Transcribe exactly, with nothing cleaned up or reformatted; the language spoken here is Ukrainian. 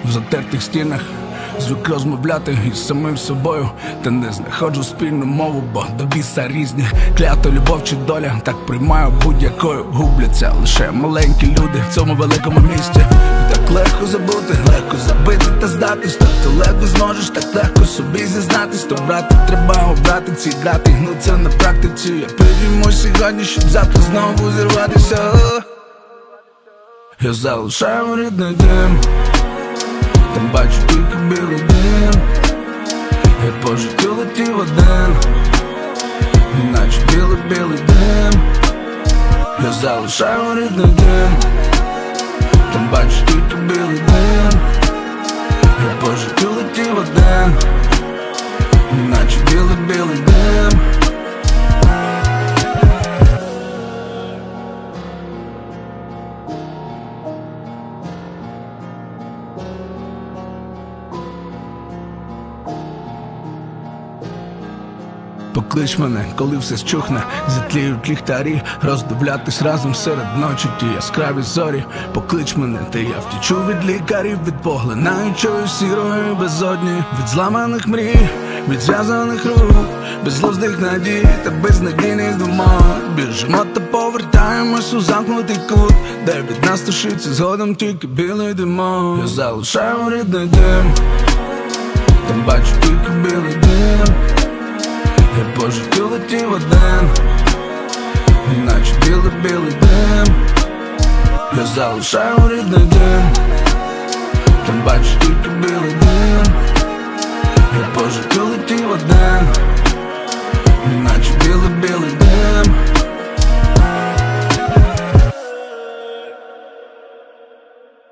в затертих стінах, звик розмовляти із самим собою, та не знаходжу спільну мову, бо до біса різні. Клята любов чи доля, так приймаю будь-якою. Губляться лише маленькі люди в цьому великому місті. Так легко забути, легко забити та здатись. Так ти легко зможеш, так легко собі зізнатись. То брати треба обрати ці грати, ну це на практиці. Я підійму сьогодні, щоб завтра знову зірватися. Я залишаю рідний дим, там бачу тільки білий дим. Я по життю летів один, іначе білий-білий дим. Я залишаю рідний дим, там бачу тільки білий дим. Я по життю летів один, іначе білий-білий дим. Поклич мене, коли все щухне, затліють ліхтарі, роздивлятись разом серед ночі ті яскраві зорі. Поклич мене, та я втічу від лікарів, від поглинаючої сірої безодні, від зламаних мрій, від зв'язаних рук, безглуздих надій та безнадійних думок. Біжимо та повертаємось у замкнутий кут, де від нас тушиться згодом тільки білий димок. Я залишаю рідний дим, там бачу тільки білий дим. Я по життю летів один, іначе білий-білий дим. Я залишаю рідний дим, там бачу тільки білий дим.